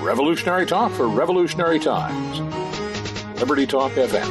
Revolutionary talk for revolutionary times. Liberty Talk FM.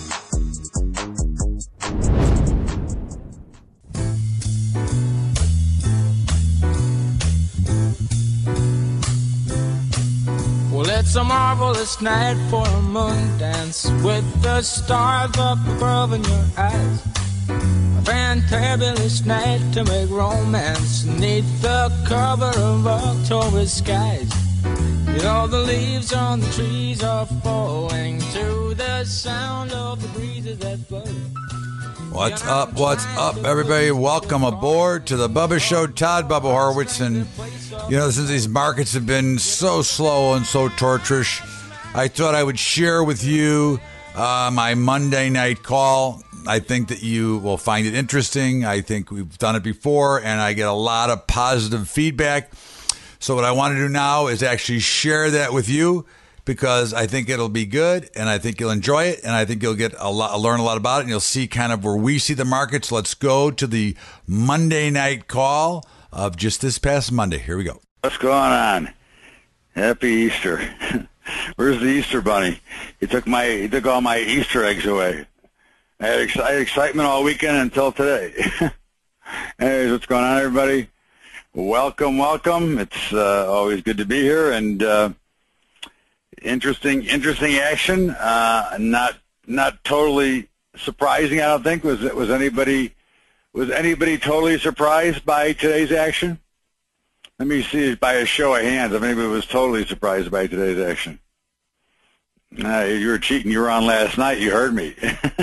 Well, it's a marvelous night for a moon dance with the stars up above in your eyes. A fantabulous night to make romance neath the cover of October skies. You know the leaves on the trees are falling to the sound of the breezes that blow. What's up, everybody? Welcome aboard to the Bubba Show. Todd Bubba Horowitz. And, you know, since these markets have been so slow and so torturous, I thought I would share with you my Monday night call. I think that you will find it interesting. I think we've done it before, and I get a lot of positive feedback. So what I want to do now is actually share that with you, because I think it'll be good, and I think you'll enjoy it, and I think you'll get learn a lot about it, and you'll see kind of where we see the markets. Let's go to the Monday night call of just this past Monday. Here we go. What's going on? Happy Easter. Where's the Easter bunny? He took all my Easter eggs away. I had excitement all weekend until today. Anyways, what's going on, everybody? Welcome. It's always good to be here, and interesting action. Not totally surprising, I don't think. Was anybody totally surprised by today's action? Let me see by a show of hands if anybody was totally surprised by today's action. You were cheating. You were on last night. You heard me.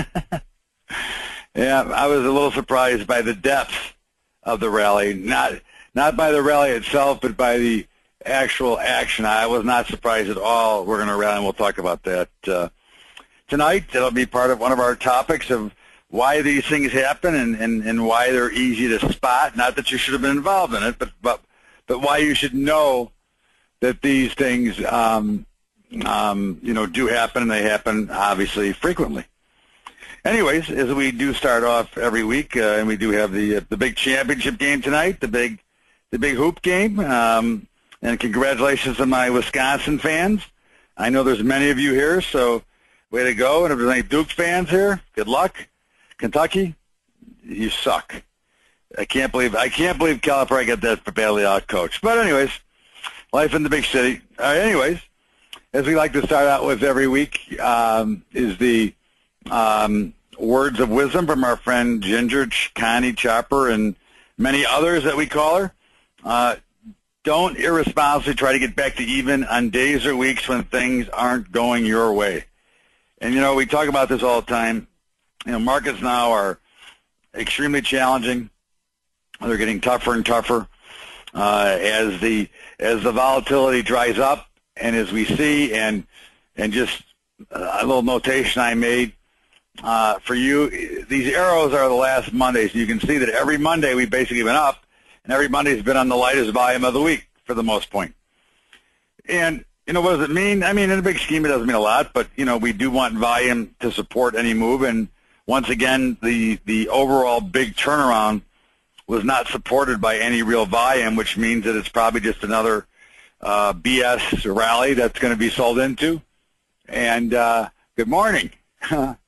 Yeah, I was a little surprised by the depth of the rally. Not by the rally itself, but by the actual action. I was not surprised at all. We're going to rally, and we'll talk about that tonight. It'll be part of one of our topics of why these things happen and why they're easy to spot. Not that you should have been involved in it, but why you should know that these things, do happen, and they happen obviously frequently. Anyways, as we do start off every week, and we do have the big championship game tonight, the big hoop game, and congratulations to my Wisconsin fans. I know there's many of you here, so way to go. And if there's any Duke fans here, good luck. Kentucky, you suck. I can't believe Calipari got that badly out-coached. But anyways, life in the big city. All right, anyways, as we like to start out with every week, is the words of wisdom from our friend Ginger, Connie, Chopper, and many others that we call her. Don't irresponsibly try to get back to even on days or weeks when things aren't going your way. And, we talk about this all the time. Markets now are extremely challenging. They're getting tougher and tougher as the volatility dries up, and as we see, and just a little notation I made for you, these arrows are the last Mondays. You can see that every Monday we've basically been up, and every Monday's been on the lightest volume of the week for the most point. And, what does it mean? I mean, in the big scheme, it doesn't mean a lot, but, we do want volume to support any move. And once again, the overall big turnaround was not supported by any real volume, which means that it's probably just another BS rally that's going to be sold into. And good morning. And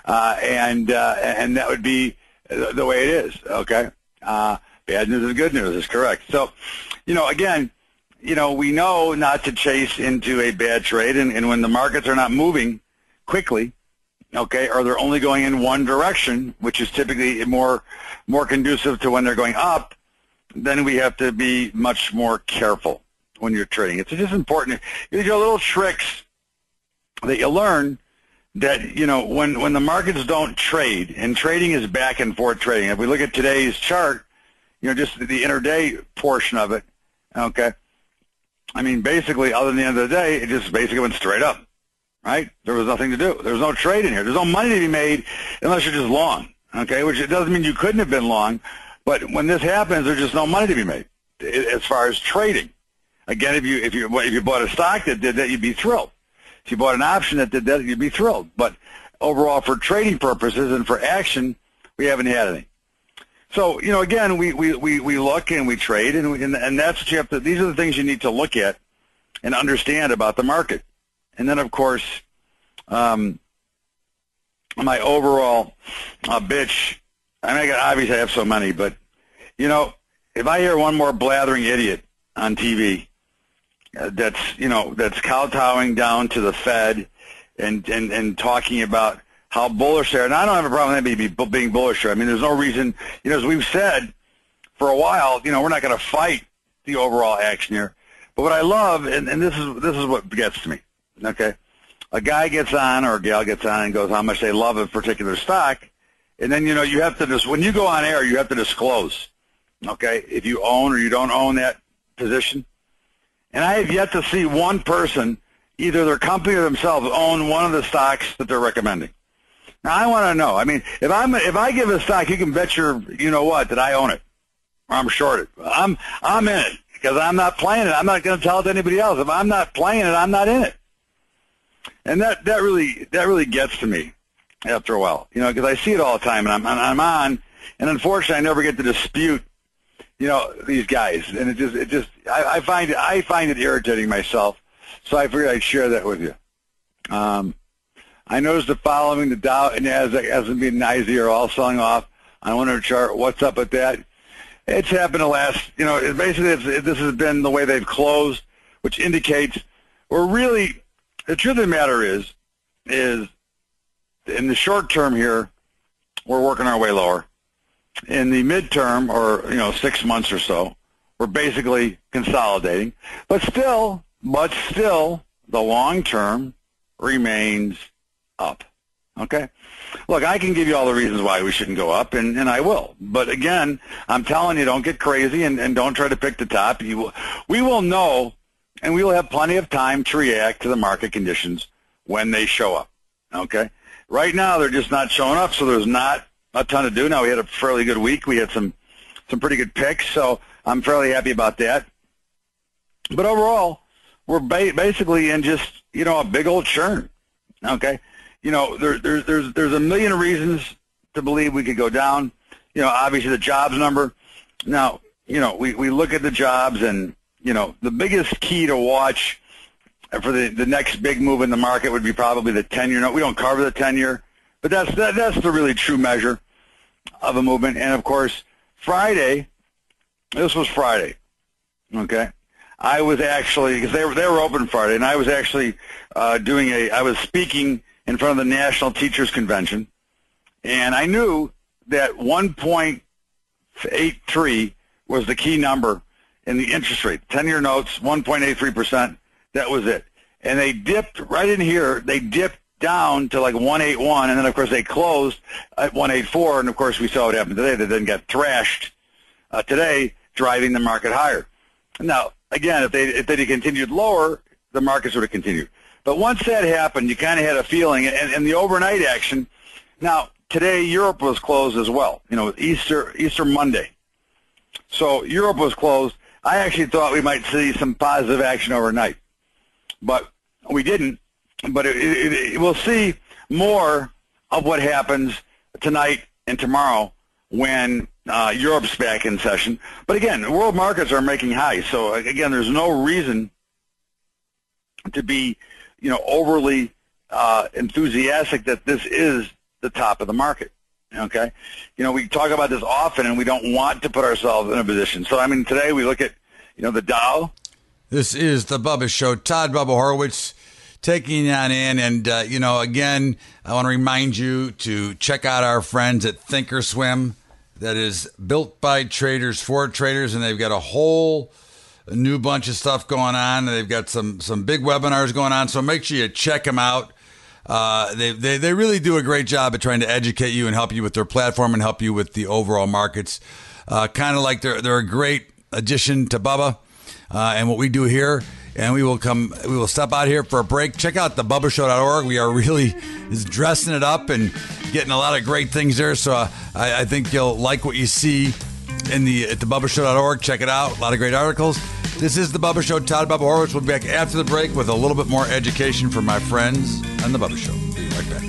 that would be the way it is, okay? Bad news is good news is correct. So, again, we know not to chase into a bad trade, and when the markets are not moving quickly, okay, or they're only going in one direction, which is typically more conducive to when they're going up, then we have to be much more careful when you're trading. It's just important. These are little tricks that you learn that, when the markets don't trade, and trading is back and forth trading. If we look at today's chart, just the intraday portion of it, okay, I mean, basically, other than the end of the day, it just basically went straight up, right? There was nothing to do. There was no trade in here. There's no money to be made unless you're just long, okay, which it doesn't mean you couldn't have been long, but when this happens, there's just no money to be made as far as trading. Again, if you bought a stock that did that, you'd be thrilled. If you bought an option that did that, you'd be thrilled. But overall, for trading purposes and for action, we haven't had any. So, again, we look and we trade, and that's what you have to. These are the things you need to look at and understand about the market. And then, of course, my overall bitch, I mean, obviously I have so many, but, you know, if I hear one more blathering idiot on TV that's kowtowing down to the Fed and talking about how bullish they are, and I don't have a problem with anybody being bullish. I mean, there's no reason, you know, as we've said for a while, you know, we're not going to fight the overall action here. But what I love, and this is what gets to me, okay? A guy gets on or a gal gets on and goes how much they love a particular stock, and then, you know, you have to when you go on air, you have to disclose, okay, if you own or you don't own that position. And I have yet to see one person, either their company or themselves, own one of the stocks that they're recommending. Now, I want to know. I mean, if I give a stock, you can bet your, you know what, that I own it or I'm shorted. I'm in it because I'm not playing it. I'm not going to tell it to anybody else. If I'm not playing it, I'm not in it. And that really gets to me after a while, you know, because I see it all the time, and I'm on, and unfortunately, I never get to dispute, you know, these guys, and it just I find it irritating myself, so I figured I'd share that with you. I noticed the following: the Dow and Nasdaq, S&P, and NYSE are all selling off on one chart. What's up with that? It's happened the last, you know, basically this has been the way they've closed, which indicates we're really. The truth of the matter is in the short term here, we're working our way lower. In the midterm, or, you know, 6 months or so, we're basically consolidating. But still, the long term remains up. Okay? Look, I can give you all the reasons why we shouldn't go up, and I will. But again, I'm telling you, don't get crazy and don't try to pick the top. We will know. And we will have plenty of time to react to the market conditions when they show up, okay? Right now, they're just not showing up, so there's not a ton to do. Now, we had a fairly good week. We had some pretty good picks, so I'm fairly happy about that. But overall, we're basically in just, you know, a big old churn, okay? You know, there's a million reasons to believe we could go down. You know, obviously the jobs number. Now, you know, we look at the jobs and, you know, the biggest key to watch for the next big move in the market would be probably the 10-year note. We don't cover the 10-year, but that's the really true measure of a movement. And, of course, Friday, this was Friday, okay? I was actually, because they were open Friday, and I was actually I was speaking in front of the National Teachers Convention, and I knew that 1.83 was the key number in the interest rate. 10-year notes, 1.83%, that was it. And they dipped right in here. They dipped down to like 181, and then, of course, they closed at 184, and, of course, we saw what happened today. They then got thrashed today, driving the market higher. Now, again, if they continued lower, the markets would have continued. But once that happened, you kind of had a feeling, and the overnight action. Now, today, Europe was closed as well, you know, Easter Monday. So Europe was closed. I actually thought we might see some positive action overnight, but we didn't. But we'll see more of what happens tonight and tomorrow when Europe's back in session. But again, world markets are making highs, so again, there's no reason to be, you know, overly enthusiastic that this is the top of the market. Okay, you know, we talk about this often, and we don't want to put ourselves in a position. So, I mean, today we look at, you know, the Dow. This is the Bubba Show. Todd Bubba Horowitz taking on in, and you know, again, I want to remind you to check out our friends at Thinkorswim. That is built by traders for traders, and they've got a whole new bunch of stuff going on. They've got some big webinars going on, so make sure you check them out. They really do a great job at trying to educate you and help you with their platform and help you with the overall markets. Kind of like they're a great addition to Bubba and what we do here. And we will step out here for a break. Check out the BubbaShow.org. We are really dressing it up and getting a lot of great things there. So I think you'll like what you see at the BubbaShow.org. Check it out. A lot of great articles. This is the Bubba Show. Todd Bubba Horowitz will be back after the break with a little bit more education for my friends on the Bubba Show. Be right back.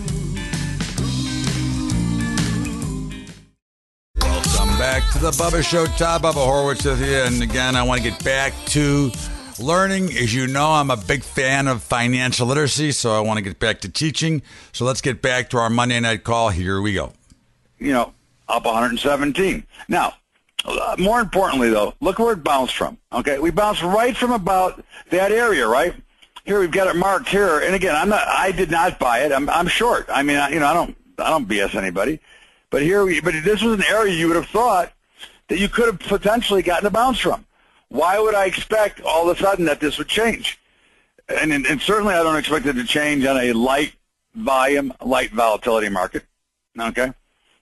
Welcome back to the Bubba Show. Todd Bubba Horowitz with you. And again, I want to get back to learning. As you know, I'm a big fan of financial literacy, so I want to get back to teaching. So let's get back to our Monday night call. Here we go. Up 117. Now, more importantly, though, look where it bounced from. Okay, we bounced right from about that area, right? Here we've got it marked here, and again, I did not buy it. I'm short. I mean, I don't BS anybody, but this was an area you would have thought that you could have potentially gotten a bounce from. Why would I expect all of a sudden that this would change? And certainly I don't expect it to change on a light volume, light volatility market. Okay.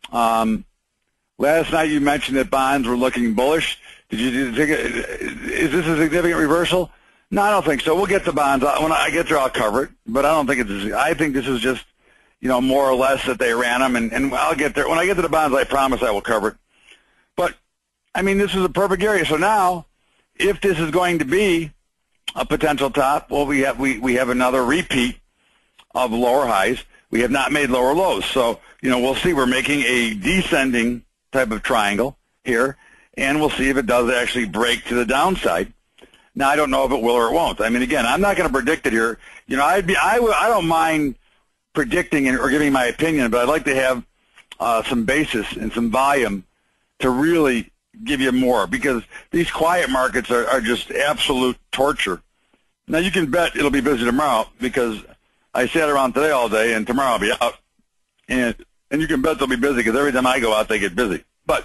Last night you mentioned that bonds were looking bullish. Did you think is this a significant reversal? No, I don't think so. We'll get the bonds. When I get there, I'll cover it. But I don't think I think this is just, more or less that they ran them. And I'll get there. When I get to the bonds, I promise I will cover it. But, I mean, this is a perfect area. So now, if this is going to be a potential top, well, we have another repeat of lower highs. We have not made lower lows. So, we'll see. We're making a descending type of triangle here, and we'll see if it does actually break to the downside. Now, I don't know if it will or it won't. I mean, again, I'm not going to predict it here. I don't mind predicting or giving my opinion, but I'd like to have some basis and some volume to really give you more, because these quiet markets are just absolute torture. Now, you can bet it'll be busy tomorrow, because I sat around today all day, and tomorrow I'll be out. And you can bet they'll be busy, because every time I go out, they get busy. But,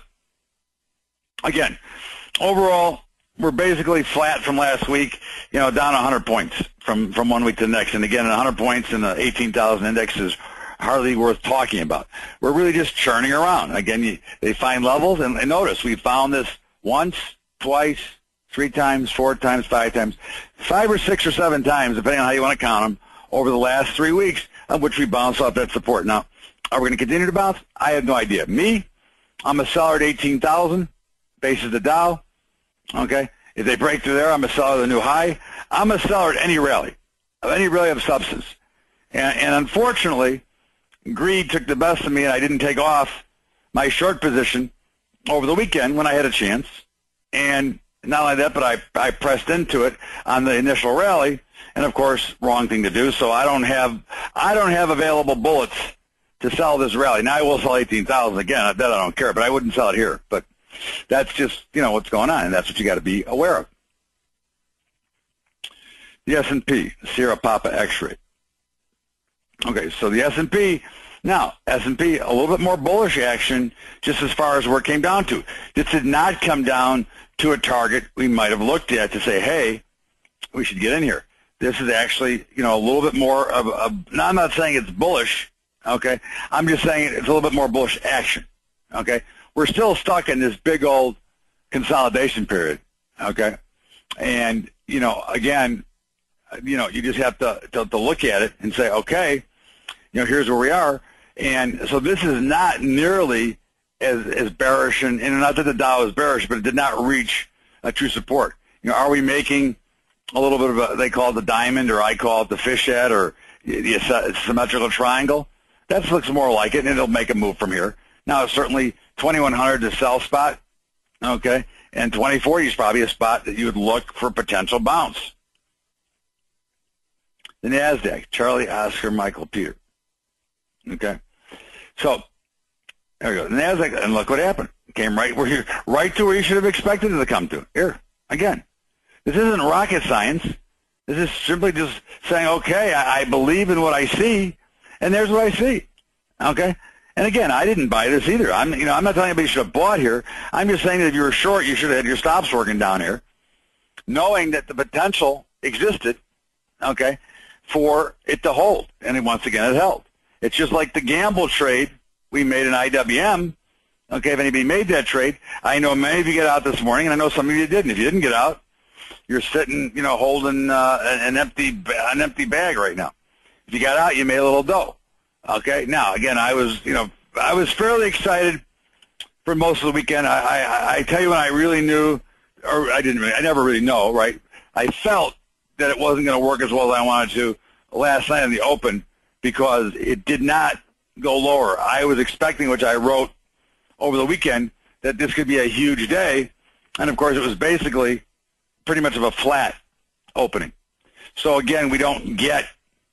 again, overall, we're basically flat from last week, down 100 points from 1 week to the next. And again, 100 points in the 18,000 index is hardly worth talking about. We're really just churning around. Again, they find levels, and notice we found this once, twice, 3 times, 4 times, 5 times, 5 or 6 or 7 times, depending on how you want to count them, over the last 3 weeks, of which we bounced off that support. Now, are we going to continue to bounce? I have no idea. I'm a seller at 18,000, basis the Dow. Okay, if they break through there, I'm a seller at the new high. I'm a seller at any rally of substance. And unfortunately, greed took the best of me, and I didn't take off my short position over the weekend when I had a chance. And not only that, but I pressed into it on the initial rally, and of course, wrong thing to do. So I don't have available bullets to sell this rally. Now I will sell 18,000 again. That I don't care, but I wouldn't sell it here. But that's just, what's going on, and that's what you got to be aware of. The S&P, Sierra Papa X-ray. Okay, so the S&P, now, S&P, a little bit more bullish action just as far as where it came down to. This did not come down to a target we might have looked at to say, hey, we should get in here. This is actually, a little bit more of now, I'm not saying it's bullish, okay? I'm just saying it's a little bit more bullish action, okay? We're still stuck in this big old consolidation period, okay? And, again, you just have to look at it and say, okay, here's where we are. And so this is not nearly as bearish, and not that the Dow is bearish, but it did not reach a true support. Are we making a little bit of they call it the diamond, or I call it the fish head, or the symmetrical triangle? That looks more like it, and it'll make a move from here. Now, certainly 2,100 to sell spot, okay, and 2040 is probably a spot that you would look for potential bounce. The NASDAQ, Charlie, Oscar, Michael, Peter. Okay, so there we go. The NASDAQ, and look what happened. It came right to where you should have expected it to come to. Here, again, this isn't rocket science. This is simply just saying, okay, I believe in what I see, and there's what I see. Okay. And again, I didn't buy this either. I'm not telling anybody you should have bought here. I'm just saying that if you were short, you should have had your stops working down here, knowing that the potential existed, okay, for it to hold. And once again, it held. It's just like the gamble trade we made in IWM. Okay, if anybody made that trade, I know many of you get out this morning, and I know some of you didn't. If you didn't get out, you're sitting, holding an empty bag right now. If you got out, you made a little dough. Okay. Now, again, I was fairly excited for most of the weekend. I tell you when I really knew, or I never really know, right? I felt that it wasn't going to work as well as I wanted to last night in the open, because it did not go lower. I was expecting, which I wrote over the weekend, that this could be a huge day. And of course, it was basically pretty much of a flat opening. So again, we don't get,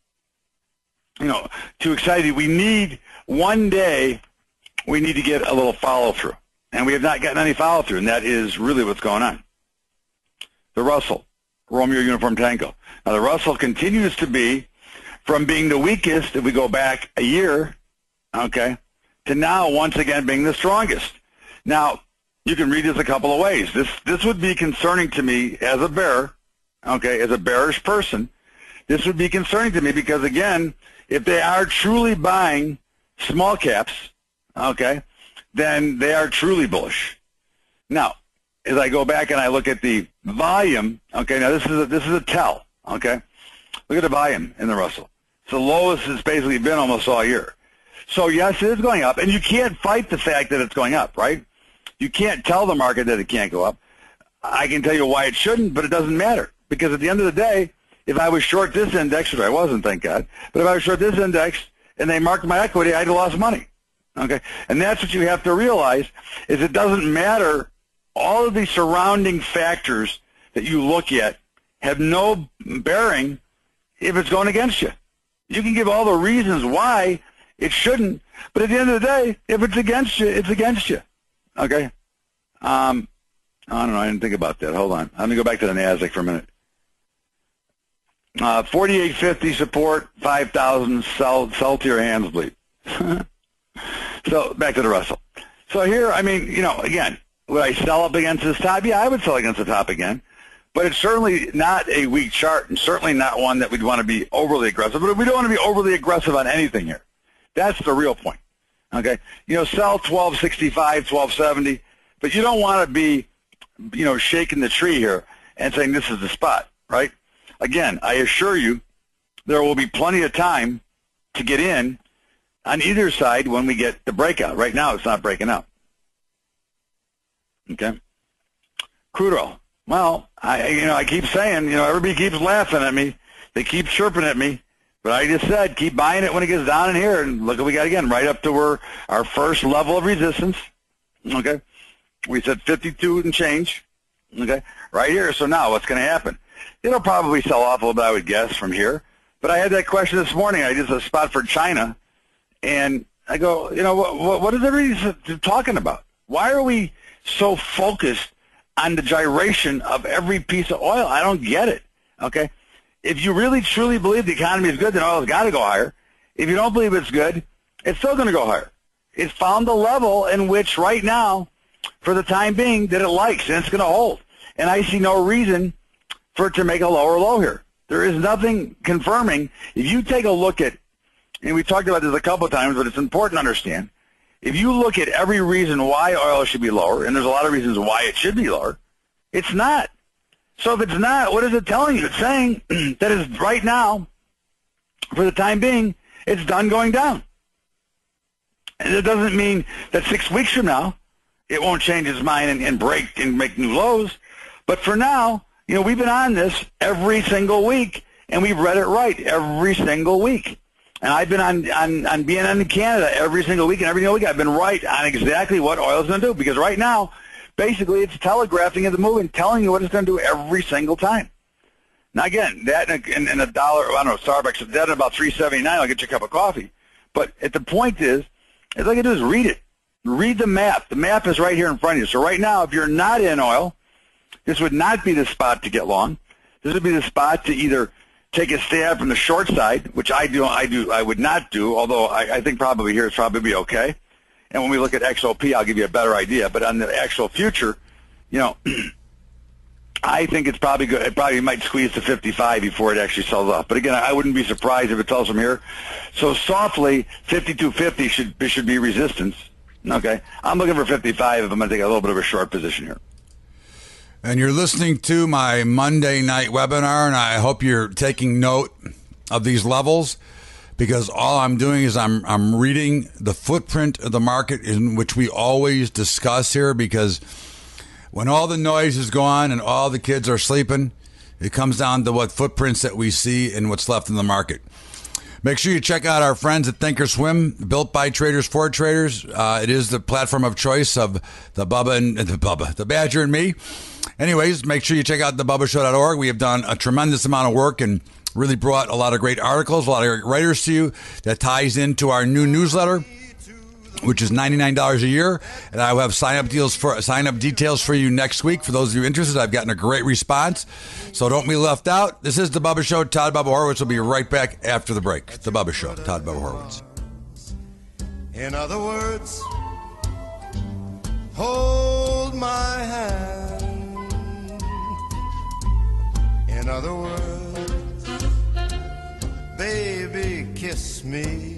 too excited. We need one day, we need to get a little follow-through. And we have not gotten any follow-through, and that is really what's going on. The Russell, Romeo Uniform Tango. Now, the Russell continues to be, from being the weakest, if we go back a year, okay, to now once again being the strongest. Now, you can read this a couple of ways. This would be concerning to me as a bear, okay, as a bearish person. This would be concerning to me because, again, if they are truly buying small caps, okay, then they are truly bullish. Now, as I go back and I look at the volume, okay, now this is a tell, okay? Look at the volume in the Russell. It's the lowest it's basically been almost all year. So, yes, it is going up, and you can't fight the fact that it's going up, right? You can't tell the market that it can't go up. I can tell you why it shouldn't, but it doesn't matter, because at the end of the day, if I was short this index, which I wasn't, thank God, but if I was short this index and they marked my equity, I'd have lost money. Okay, and that's what you have to realize, is it doesn't matter. All of the surrounding factors that you look at have no bearing if it's going against you. You can give all the reasons why it shouldn't, but at the end of the day, if it's against you, it's against you. Okay? I don't know. I didn't think about that. Hold on. I'm going to go back to the NASDAQ for a minute. 4850 support, 5,000 sell to your hands bleed. So back to the Russell. So here, I mean, again, would I sell up against this top? Yeah, I would sell against the top again. But it's certainly not a weak chart, and certainly not one that we'd want to be overly aggressive. But we don't want to be overly aggressive on anything here. That's the real point. Okay? Sell 1265, 1270, but you don't want to be, shaking the tree here and saying this is the spot, right? Again, I assure you there will be plenty of time to get in on either side when we get the breakout. Right now, it's not breaking out. Okay? Crude oil. Well, I keep saying, everybody keeps laughing at me. They keep chirping at me. But I just said, keep buying it when it gets down in here. And look what we got again, right up to where our first level of resistance. Okay? We said 52 and change. Okay? Right here. So now what's going to happen? It'll probably sell off a little bit, I would guess, from here. But I had that question this morning. I did a spot for China. And I go, what is everybody talking about? Why are we so focused on the gyration of every piece of oil? I don't get it, okay? If you really, truly believe the economy is good, then oil's got to go higher. If you don't believe it's good, it's still going to go higher. It's found a level in which right now, for the time being, that it likes, and it's going to hold. And I see no reason for it to make a lower low here. There is nothing confirming. If you take a look at, and we talked about this a couple of times, but it's important to understand, if you look at every reason why oil should be lower, and there's a lot of reasons why it should be lower, it's not. So if it's not, what is it telling you? It's saying that it's right now, for the time being, it's done going down. And it doesn't mean that 6 weeks from now, it won't change its mind and break and make new lows. But for now, we've been on this every single week, and we've read it right every single week. And I've been on BNN in Canada every single week, and every single week I've been right on exactly what oil is going to do. Because right now, basically, it's telegraphing at the move and telling you what it's going to do every single time. Now, again, that and $1, I don't know, Starbucks, that at about $3.79, I'll get you a cup of coffee. But the point is all I can do is read it. Read the map. The map is right here in front of you. So right now, if you're not in oil, this would not be the spot to get long. This would be the spot to either take a stab from the short side, which I would not do, although I think probably here it's probably okay. And when we look at XOP, I'll give you a better idea. But on the actual future, I think it's probably good. It probably might squeeze to 55 before it actually sells off. But again, I wouldn't be surprised if it sells from here. So softly, 52.50 should be resistance. Okay, I'm looking for 55 if I'm going to take a little bit of a short position here. And you're listening to my Monday night webinar, and I hope you're taking note of these levels, because all I'm doing is I'm reading the footprint of the market, in which we always discuss here, because when all the noise is gone and all the kids are sleeping, it comes down to what footprints that we see and what's left in the market. Make sure you check out our friends at Thinkorswim, built by traders for traders. It is the platform of choice of the Badger and me. Anyways, make sure you check out thebubbashow.org. We have done a tremendous amount of work and really brought a lot of great articles, a lot of great writers to you that ties into our new newsletter, which is $99 a year, and I will have sign up details for you next week. For those of you interested, I've gotten a great response, so don't be left out. This is The Bubba Show. Todd Bubba Horowitz will be right back after the break. The Bubba Show. Todd Bubba Horowitz. In other words, hold my hand. In other words, baby, kiss me.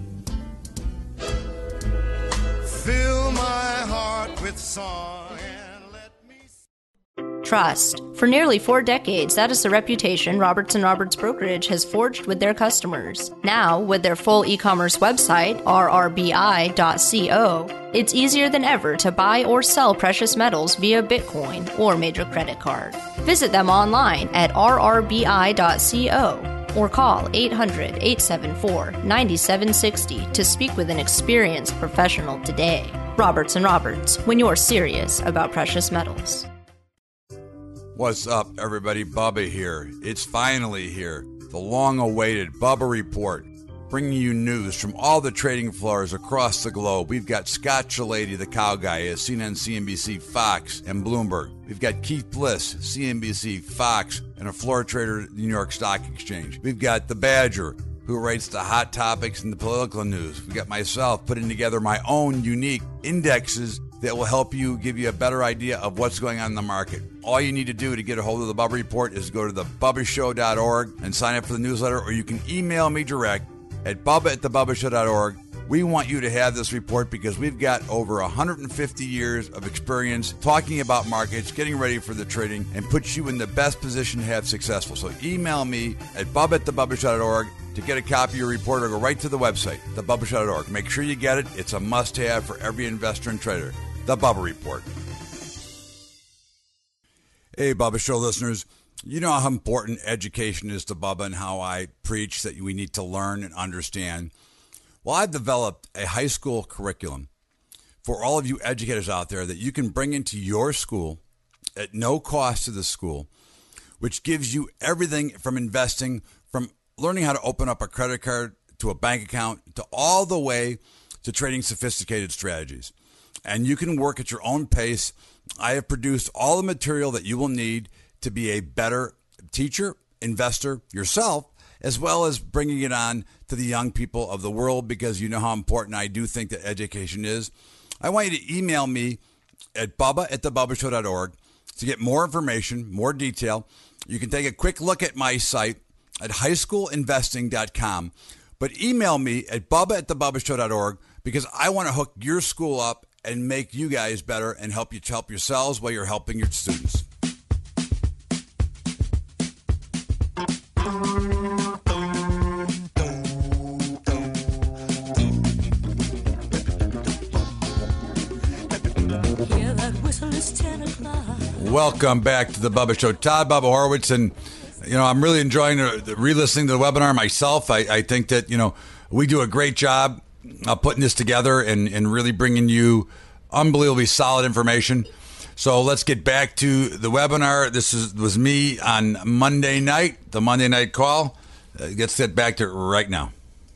Fill my heart with song and let me... Trust. For nearly 4 decades, that is the reputation Roberts & Roberts Brokerage has forged with their customers. Now, with their full e-commerce website, rrbi.co, it's easier than ever to buy or sell precious metals via Bitcoin or major credit card. Visit them online at rrbi.co. or call 800-874-9760 to speak with an experienced professional today. Roberts & Roberts, when you're serious about precious metals. What's up, everybody? Bubba here. It's finally here. The long-awaited Bubba Report, bringing you news from all the trading floors across the globe. We've got Scott Chilady, the cow guy, at CNN, CNBC, Fox, and Bloomberg. We've got Keith Bliss, CNBC, Fox, and a floor trader at the New York Stock Exchange. We've got the Badger, who writes the hot topics and the political news. We've got myself putting together my own unique indexes that will help you, give you a better idea of what's going on in the market. All you need to do to get a hold of the Bubba Report is go to thebubbashow.org and sign up for the newsletter, or you can email me direct at bubba@thebubbashow.org. We want you to have this report because we've got over 150 years of experience talking about markets, getting ready for the trading, and puts you in the best position to have successful. So email me at bubba@thebubbashow.org to get a copy of your report, or go right to the website, thebubbashow.org. Make sure you get it. It's a must-have for every investor and trader. The Bubba Report. Hey, Bubba Show listeners. You know how important education is to Bubba and how I preach that we need to learn and understand. Well, I've developed a high school curriculum for all of you educators out there that you can bring into your school at no cost to the school, which gives you everything from investing, from learning how to open up a credit card to a bank account, to all the way to trading sophisticated strategies. And you can work at your own pace. I have produced all the material that you will need to be a better teacher, investor yourself, as well as bringing it on to the young people of the world, because you know how important I do think that education is. I want you to email me at bubba@thebubbashow.org to get more information, more detail. You can take a quick look at my site at highschoolinvesting.com, but email me at bubba@thebubbashow.org, because I want to hook your school up and make you guys better and help you to help yourselves while you're helping your students. Welcome back to the Bubba Show. Todd Bubba Horowitz, and I'm really enjoying re-listening to the webinar myself. I think that we do a great job putting this together and really bringing you unbelievably solid information. So let's get back to the webinar. This was me on Monday night, the Monday night call. Let's get back to it right now.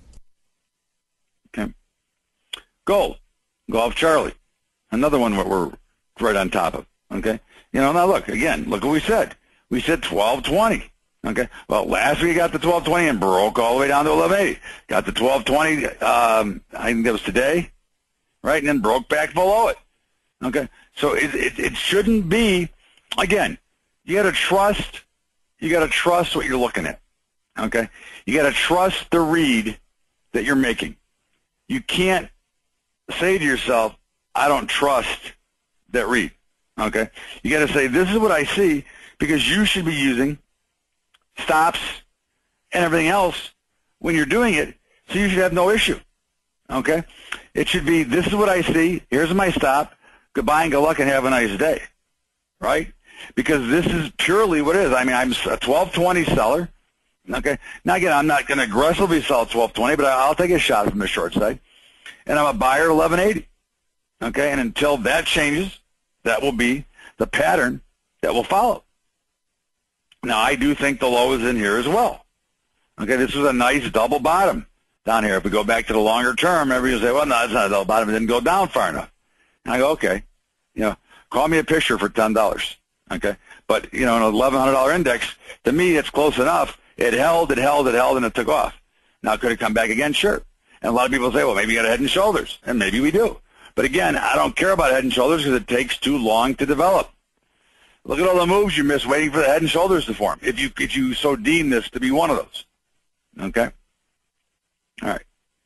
Okay. Golf Charlie. Another one we're right on top of. Okay. Now look what we said. We said 1220. Okay. Well, last week got the 1220 and broke all the way down to 1180. Got the 1220. I think that was today, right? And then broke back below it. Okay. So it shouldn't be. Again, you got to trust. You got to trust what you're looking at. Okay. You got to trust the read that you're making. You can't say to yourself, "I don't trust that read." Okay. You got to say, "This is what I see," because you should be using stops and everything else when you're doing it, so you should have no issue. Okay? It should be, "This is what I see. Here's my stop. Goodbye and good luck and have a nice day." Right? Because this is purely what it is. I mean, I'm a 1220 seller. Okay. Now, again, I'm not going to aggressively sell at 12.20, but I'll take a shot from the short side. And I'm a buyer at 11.80. Okay. And until that changes, that will be the pattern that will follow. Now, I do think the low is in here as well. Okay. This was a nice double bottom down here. If we go back to the longer term, everybody will say, well, no, it's not a double bottom. It didn't go down far enough. And I go, okay, call me a picture for $10. Okay. But, an $1,100 index, to me, it's close enough. It held, and it took off. Now, could it come back again? Sure. And a lot of people say, well, maybe you got a head and shoulders. And maybe we do. But again, I don't care about head and shoulders because it takes too long to develop. Look at all the moves you missed waiting for the head and shoulders to form, if you so deem this to be one of those. Okay? All right.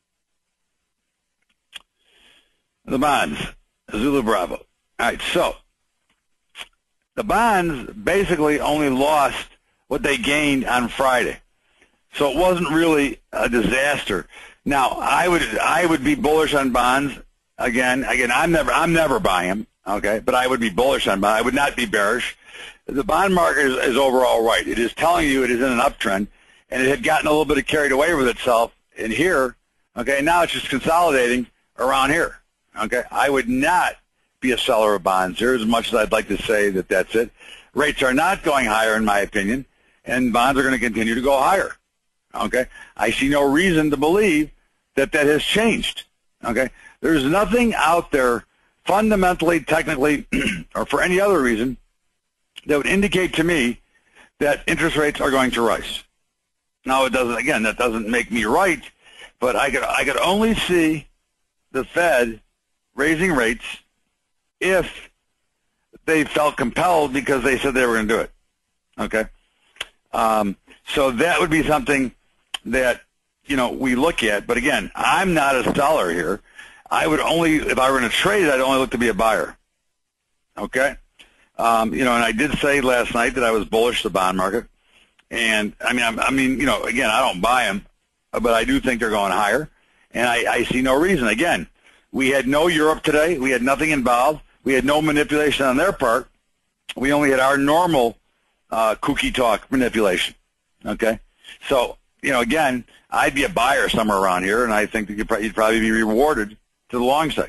The bonds, Zulu Bravo. All right, so the bonds basically only lost what they gained on Friday. So it wasn't really a disaster. Now, I would be bullish on bonds. Again, I'm never buying them, okay? But I would be bullish on bonds. I would not be bearish. The bond market is overall right. It is telling you it is in an uptrend, and it had gotten a little bit carried away with itself in here, okay? And now it's just consolidating around here, okay? I would not be a seller of bonds here, as much as I'd like to say that that's it. Rates are not going higher, in my opinion, and bonds are going to continue to go higher, okay? I see no reason to believe that has changed, okay? There's nothing out there fundamentally, technically, or for any other reason that would indicate to me that interest rates are going to rise. Now, it doesn't. Again, that doesn't make me right, but I could only see the Fed raising rates if they felt compelled because they said they were going to do it. Okay, so that would be something that we look at. But again, I'm not a seller here. I would only, if I were going to trade it, I'd only look to be a buyer. Okay, and I did say last night that I was bullish the bond market. And again, I don't buy them, but I do think they're going higher, and I see no reason. Again, we had no Europe today. We had nothing involved. We had no manipulation on their part. We only had our normal kooky talk manipulation. Okay, so again, I'd be a buyer somewhere around here, and I think that you'd probably be rewarded to the long side.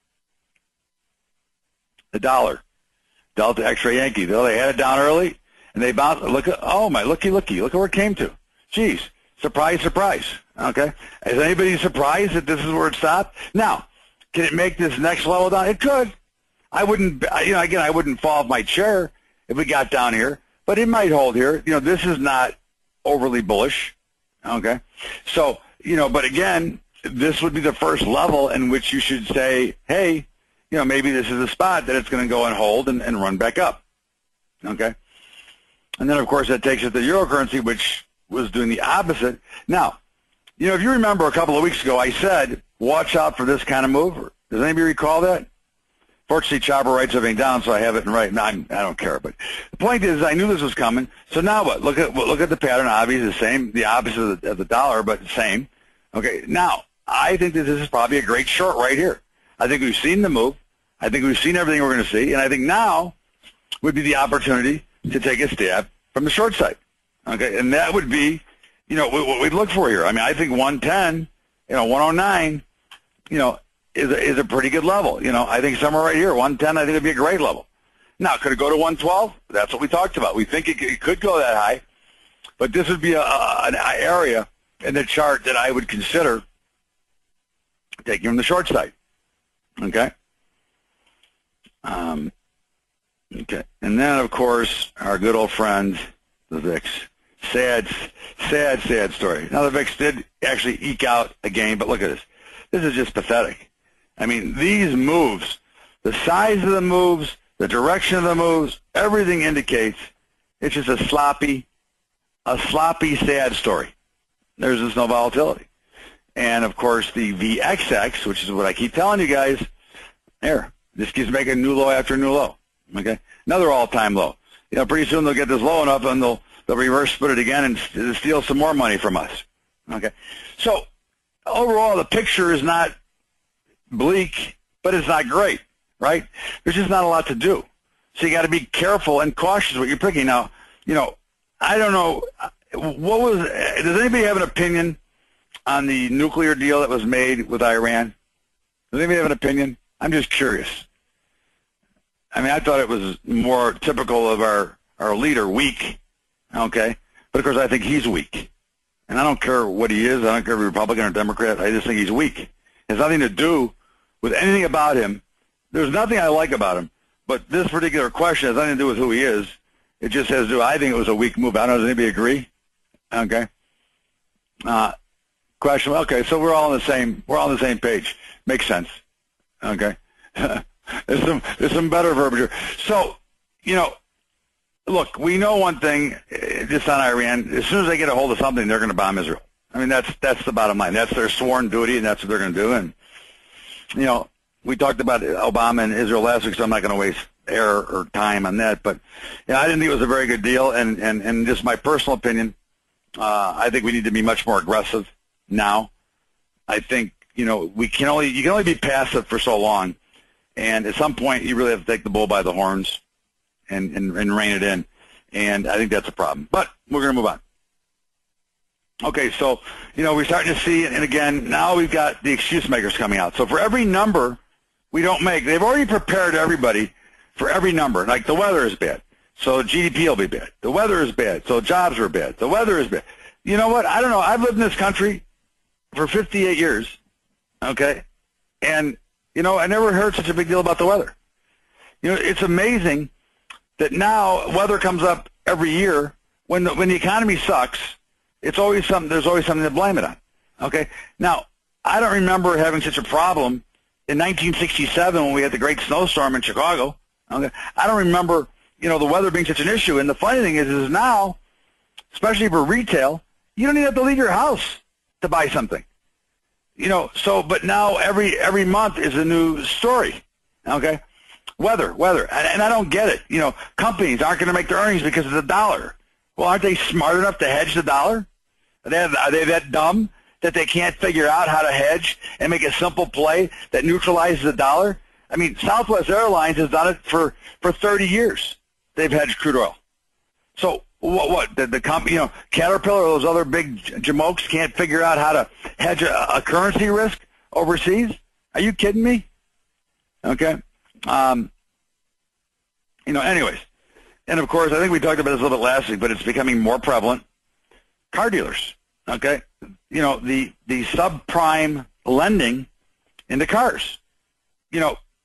The dollar, Delta X-ray Yankee. They had it down early. And they bounced. Look at looky. Look at where it came to. Geez, surprise. Okay, is anybody surprised that this is where it stopped? Now, can it make this next level down? It could. I wouldn't. Again, I wouldn't fall off my chair if we got down here, but it might hold here. This is not overly bullish. Okay, so but again, this would be the first level in which you should say, hey, maybe this is a spot that it's going to go and hold and run back up. Okay. And then, of course, that takes us to euro currency, which was doing the opposite. Now, if you remember a couple of weeks ago, I said, watch out for this kind of move. Does anybody recall that? Fortunately, Chopper writes everything down, so I have it in writing. I don't care. But the point is, I knew this was coming. So now what? Look at the pattern. Obviously, the same, the opposite of the dollar, but the same. Okay, now, I think that this is probably a great short right here. I think we've seen the move. I think we've seen everything we're going to see. And I think now would be the opportunity to take a stab from the short side, okay? And that would be, what we'd look for here. I think 110, 109, is a pretty good level. I think somewhere right here, 110, I think would be a great level. Now, could it go to 112? That's what we talked about. We think it could go that high, but this would be an area in the chart that I would consider taking from the short side, okay? Okay, and then, of course, our good old friend, the VIX. Sad story. Now, the VIX did actually eke out a gain, but look at this. This is just pathetic. These moves, the size of the moves, the direction of the moves, everything indicates it's just a sloppy, sad story. There's just no volatility. And, of course, the VXX, which is what I keep telling you guys, this keeps making new low after new low. Okay, another all-time low. Pretty soon they'll get this low enough, and they'll reverse split it again and steal some more money from us. Okay, so overall the picture is not bleak, but it's not great, right? There's just not a lot to do. So you got to be careful and cautious what you're picking. Now, I don't know Does anybody have an opinion on the nuclear deal that was made with Iran? Does anybody have an opinion? I'm just curious. I mean, I thought it was more typical of our leader, weak, okay? But, of course, I think he's weak. And I don't care what he is. I don't care if he's Republican or Democrat. I just think he's weak. It has nothing to do with anything about him. There's nothing I like about him. But this particular question has nothing to do with who he is. It just has to do, I think it was a weak move. I don't know, does anybody agree? Okay. Question. Okay, so we're all on the same page. Makes sense. Okay. there's some better verbiage here. So, look, we know one thing just on Iran. As soon as they get a hold of something, they're going to bomb Israel. I mean, that's the bottom line. That's their sworn duty, and that's what they're going to do. And, we talked about Obama and Israel last week, so I'm not going to waste air or time on that. But, I didn't think it was a very good deal. And just my personal opinion, I think we need to be much more aggressive now. I think, you can only be passive for so long. And at some point, you really have to take the bull by the horns and rein it in. And I think that's a problem. But we're going to move on. Okay, so, we're starting to see, and again, now we've got the excuse makers coming out. So for every number we don't make, they've already prepared everybody for every number. Like the weather is bad, so GDP will be bad. The weather is bad, so jobs are bad. The weather is bad. You know what? I don't know. I've lived in this country for 58 years, okay? And, I never heard such a big deal about the weather. It's amazing that now weather comes up every year when the economy sucks. There's always something to blame it on. Okay? Now, I don't remember having such a problem in 1967 when we had the great snowstorm in Chicago. Okay? I don't remember, the weather being such an issue. And the funny thing is now, especially for retail, you don't even have to leave your house to buy something. But now every month is a new story. Okay? Weather. And I don't get it. Companies aren't going to make their earnings because of the dollar. Well, aren't they smart enough to hedge the dollar? Are they that dumb that they can't figure out how to hedge and make a simple play that neutralizes the dollar? I mean, Southwest Airlines has done it for 30 years. They've hedged crude oil. So what the company, Caterpillar or those other big jamokes can't figure out how to hedge a currency risk overseas? Are you kidding me? Okay. Anyways. And, of course, I think we talked about this a little bit last week, but it's becoming more prevalent. Car dealers, okay? The subprime lending into cars. I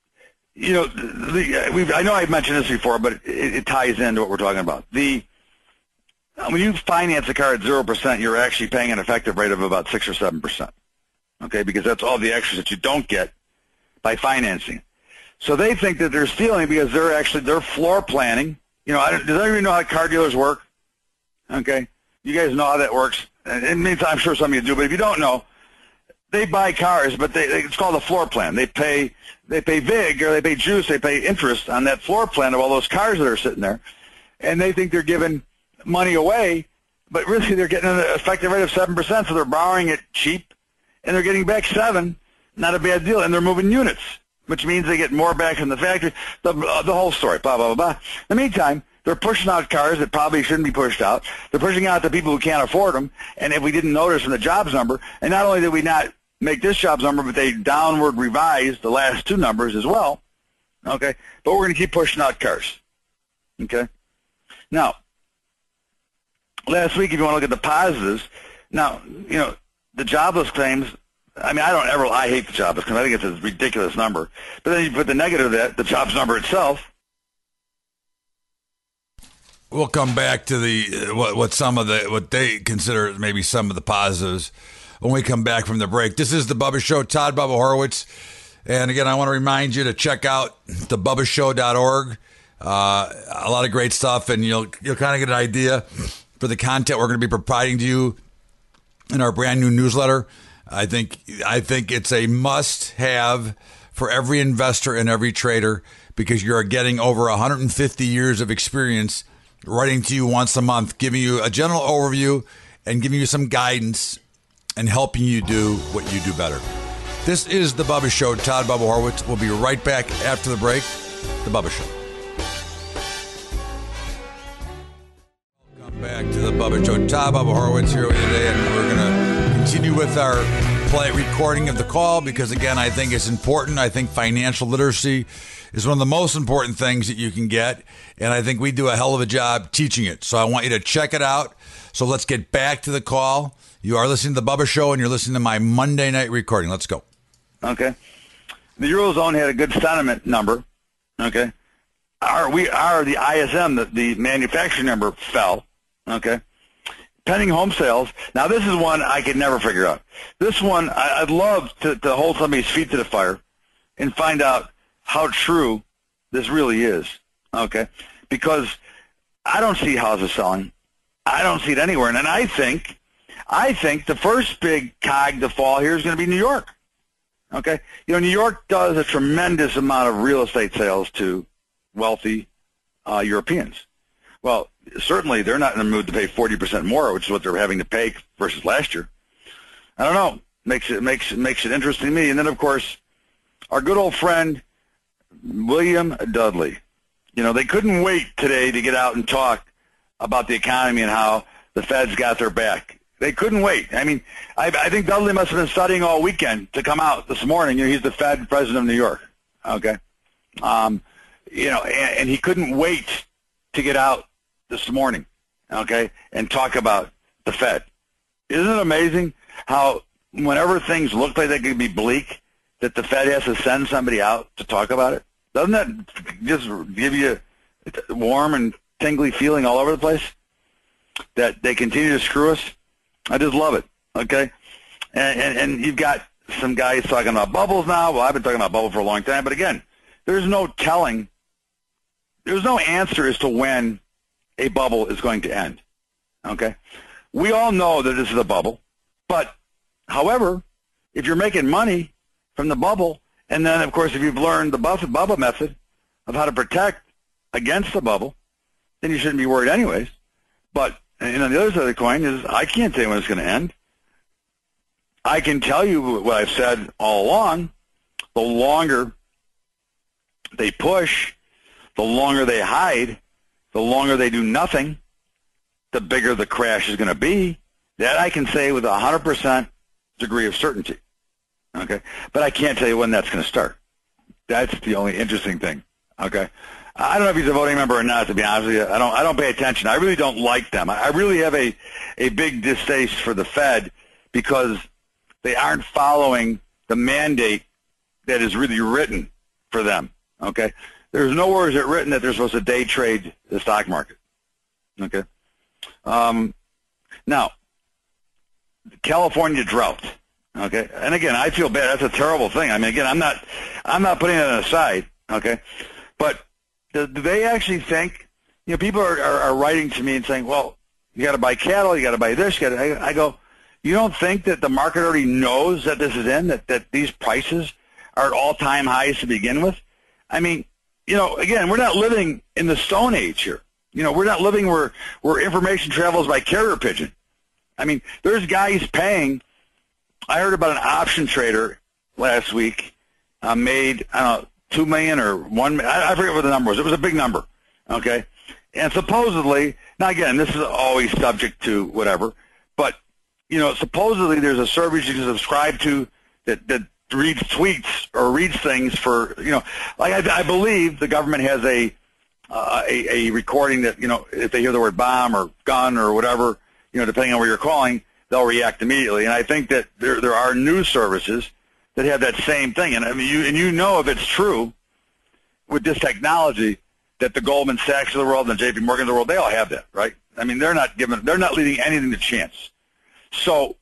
know I've mentioned this before, but it ties into what we're talking about. When you finance a car at 0%, you're actually paying an effective rate of about 6 or 7%, okay? Because that's all the extras that you don't get by financing. So they think that they're stealing because they're floor planning. Does everybody know how car dealers work? Okay. You guys know how that works. It means I'm sure some of you do, but if you don't know, they buy cars, but it's called a floor plan. They pay VIG or they pay juice, they pay interest on that floor plan of all those cars that are sitting there, and they think they're giving money away, but really they're getting an effective rate of 7%, so they're borrowing it cheap, and they're getting back 7, not a bad deal, and they're moving units, which means they get more back from the factory, the whole story, blah, blah, blah, blah. In the meantime, they're pushing out cars that probably shouldn't be pushed out. They're pushing out the people who can't afford them, and if we didn't notice from the jobs number, and not only did we not make this jobs number, but they downward revised the last 2 numbers as well, okay? But we're going to keep pushing out cars, okay? Now, last week, if you want to look at the positives, now, the jobless claims, I hate the jobless claims. I think it's a ridiculous number. But then you put the negative of that, the jobs number itself. We'll come back to what they consider maybe some of the positives when we come back from the break. This is the Bubba Show, Todd Bubba Horowitz. And again, I want to remind you to check out thebubbashow.org. A lot of great stuff, and you'll kind of get an idea for the content we're going to be providing to you in our brand new newsletter. I think it's a must-have for every investor and every trader because you're getting over 150 years of experience writing to you once a month, giving you a general overview and giving you some guidance and helping you do what you do better. This is The Bubba Show. Todd Bubba Horowitz. We'll be right back after the break. The Bubba Show. Welcome Back to the Bubba Show. Todd Bubba Horowitz here with you today, and we're going to continue with our recording of the call because, again, I think it's important. I think financial literacy is one of the most important things that you can get, and I think we do a hell of a job teaching it. So I want you to check it out. So let's get back to the call. You are listening to the Bubba Show, and you're listening to my Monday night recording. Let's go. Okay. The Eurozone had a good sentiment number. Okay. The ISM, the manufacturing number fell. Okay. Pending home sales. Now, this is one I could never figure out. This one, I'd love to hold somebody's feet to the fire and find out how true this really is. Okay. Because I don't see houses selling. I don't see it anywhere. And I think the first big cog to fall here is going to be New York. Okay. New York does a tremendous amount of real estate sales to wealthy Europeans. Well, certainly they're not in the mood to pay 40% more, which is what they're having to pay versus last year. I don't know. Makes it interesting to me. And then, of course, our good old friend William Dudley. They couldn't wait today to get out and talk about the economy and how the Fed's got their back. They couldn't wait. I mean, I think Dudley must have been studying all weekend to come out this morning. He's the Fed president of New York. Okay. And he couldn't wait to get out this morning, okay, and talk about the Fed. Isn't it amazing how whenever things look like they could be bleak, that the Fed has to send somebody out to talk about it? Doesn't that just give you a warm and tingly feeling all over the place that they continue to screw us? I just love it, okay? And you've got some guys talking about bubbles now. Well, I've been talking about bubble for a long time, but again, there's no telling. There's no answer as to when a bubble is going to end, okay? We all know that this is a bubble, but, however, if you're making money from the bubble, and then, of course, if you've learned the Bubba method of how to protect against the bubble, then you shouldn't be worried anyways. But, the other side of the coin is I can't tell you when it's going to end. I can tell you what I've said all along. The longer they push, the longer they hide, the longer they do nothing, the bigger the crash is going to be. That I can say with 100% degree of certainty. Okay? But I can't tell you when that's going to start. That's the only interesting thing. Okay? I don't know if he's a voting member or not, to be honest with you. I don't pay attention. I really don't like them. I really have a big distaste for the Fed because they aren't following the mandate that is really written for them. Okay? There's nowhere is it written that they're supposed to day trade the stock market. Okay? Now, California drought. Okay? And again, I feel bad. That's a terrible thing. I mean, again, I'm not putting it aside. Okay? But do they actually think, people are writing to me and saying, well, you got to buy cattle, you got to buy this. I go, you don't think that the market already knows that this is in, that these prices are at all-time highs to begin with? I mean, again, we're not living in the Stone Age here. We're not living where information travels by carrier pigeon. I mean, there's guys paying. I heard about an option trader last week made, I don't know, $2 million or $1 million. I forget what the number was. It was a big number, okay? And supposedly, now again, this is always subject to whatever, but, supposedly there's a service you can subscribe to that reads tweets or reads things for, like I believe the government has a recording that, if they hear the word bomb or gun or whatever, depending on where you're calling, they'll react immediately. And I think that there are news services that have that same thing. And I mean, if it's true with this technology that the Goldman Sachs of the world and the JP Morgan of the world, they all have that, right? I mean, they're not leaving anything to chance. So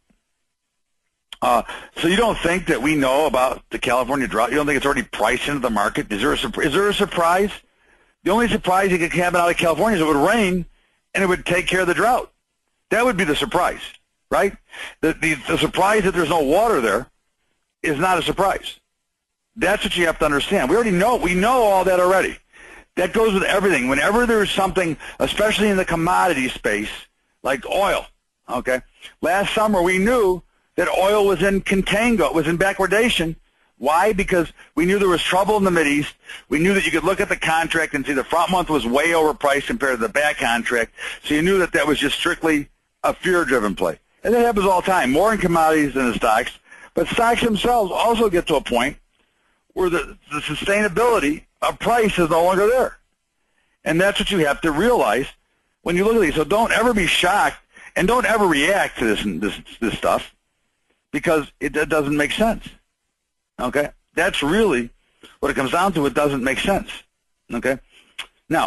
you don't think that we know about the California drought? You don't think it's already priced into the market? Is there a surprise? The only surprise you could happen out of California is it would rain and it would take care of the drought. That would be the surprise, right? The surprise that there's no water there is not a surprise. That's what you have to understand. We know all that already. That goes with everything. Whenever there's something, especially in the commodity space, like oil, okay? Last summer we knew that oil was in contango, was in backwardation Why? Because we knew there was trouble in the Mideast. We knew that you could look at the contract and see the front month was way overpriced compared to the back contract. So you knew that that was just strictly a fear-driven play. And that happens all the time, more in commodities than in stocks. But stocks themselves also get to a point where the sustainability of price is no longer there. And that's what you have to realize when you look at these. So don't ever be shocked and don't ever react to this stuff because it doesn't make sense. Okay? That's really what it comes down to. It doesn't make sense. Okay? Now,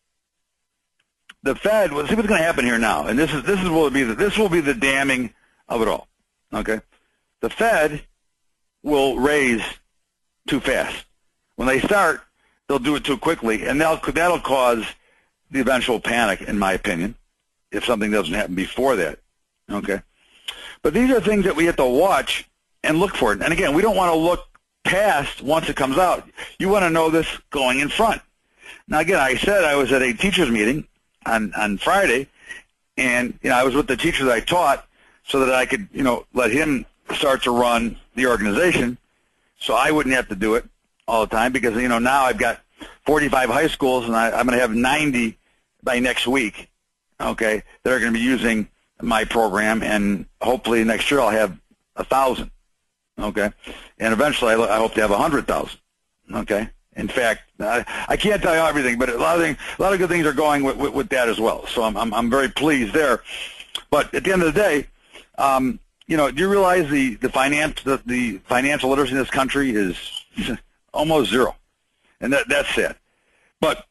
the Fed, well, see what's going to happen here now, and this will be the damning of it all. Okay? The Fed will raise too fast. When they start, they'll do it too quickly, and that'll cause the eventual panic, in my opinion, if something doesn't happen before that. Okay? But these are things that we have to watch and look for. And again, we don't want to look past once it comes out. You want to know this going in front. Now, again, I said I was at a teachers meeting on Friday, and I was with the teacher that I taught so that I could let him start to run the organization, so I wouldn't have to do it all the time because now I've got 45 high schools and I'm going to have 90 by next week. Okay, that are going to be using my program, and hopefully next year I'll have 1,000. Okay, and eventually I hope to have 100,000. Okay. In fact, I can't tell you everything, but a lot of good things are going with that as well. So I'm very pleased there. But at the end of the day, do you realize the financial literacy in this country is almost zero, and that's sad. But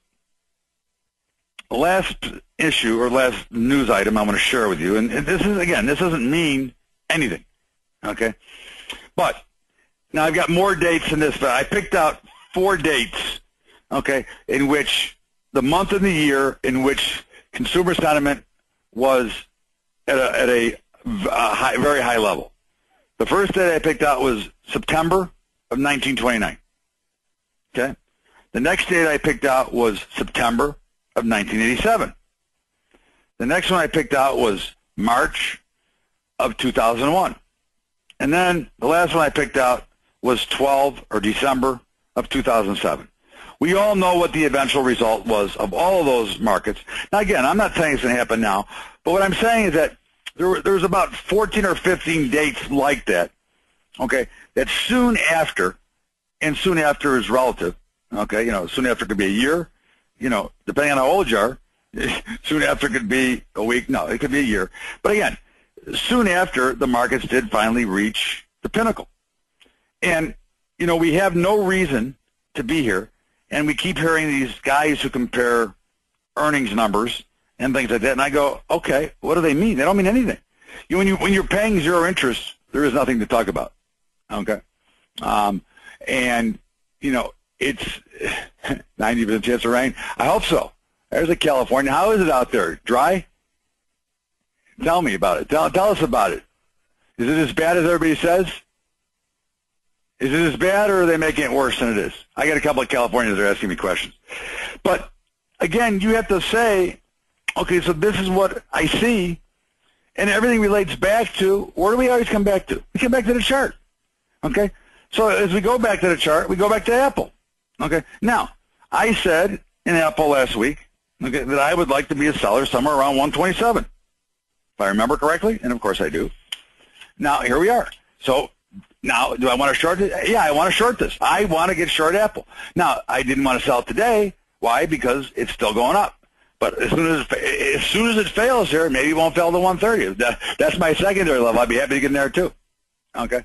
the last issue or last news item I want to share with you, and this doesn't mean anything, okay? But now I've got more dates than this, but I picked out 4 dates, okay, in which the month and the year in which consumer sentiment was at a very high level. The first date I picked out was September of 1929, okay? The next date I picked out was September of 1987. The next one I picked out was March of 2001. And then the last one I picked out was December of 2007. We all know what the eventual result was of all of those markets. Now, again, I'm not saying it's going to happen now, but what I'm saying is that there was about 14 or 15 dates like that, okay, that soon after, and soon after is relative, okay, soon after could be a year, depending on how old you are, soon after could be a week, no, it could be a year. But again, soon after, the markets did finally reach the pinnacle. And we have no reason to be here, and we keep hearing these guys who compare earnings numbers and things like that, and I go, okay, what do they mean? They don't mean anything. When you're paying zero interest, there is nothing to talk about, okay? And, it's 90% chance of rain. I hope so. There's a California. How is it out there? Dry? Tell me about it. Tell us about it. Is it as bad as everybody says? Is it as bad, or are they making it worse than it is? I got a couple of Californians that are asking me questions. But, again, you have to say, okay, so this is what I see, and everything relates back to, where do we always come back to? We come back to the chart, okay? So as we go back to the chart, we go back to Apple, okay? Now, I said in Apple last week, okay, that I would like to be a seller somewhere around 127, if I remember correctly, and of course I do. Now, here we are. So now, do I want to short it? Yeah, I want to short this. I want to get short Apple. Now, I didn't want to sell it today. Why? Because it's still going up. But as soon as it fails here, maybe it won't fail to 130. That's my secondary level. I'd be happy to get in there too. Okay.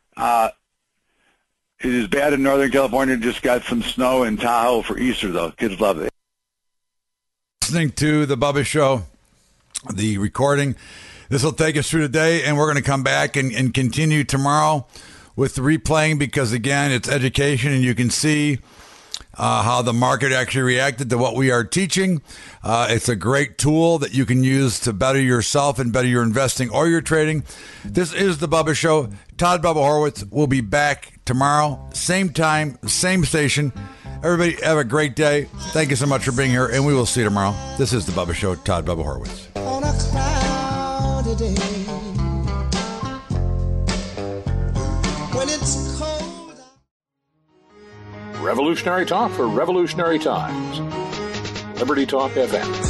It is bad in Northern California. Just got some snow in Tahoe for Easter, though. Kids love it. Listening to the Bubba Show, the recording. This will take us through today, and we're going to come back and continue tomorrow with the replaying because, again, it's education, and you can see how the market actually reacted to what we are teaching. It's a great tool that you can use to better yourself and better your investing or your trading. This is the Bubba Show. Todd Bubba Horowitz will be back tomorrow, same time, same station. Everybody have a great day. Thank you so much for being here, and we will see you tomorrow. This is the Bubba Show. Todd Bubba Horowitz. On a cloudy day, when it's Revolutionary talk for revolutionary times. Liberty Talk FM.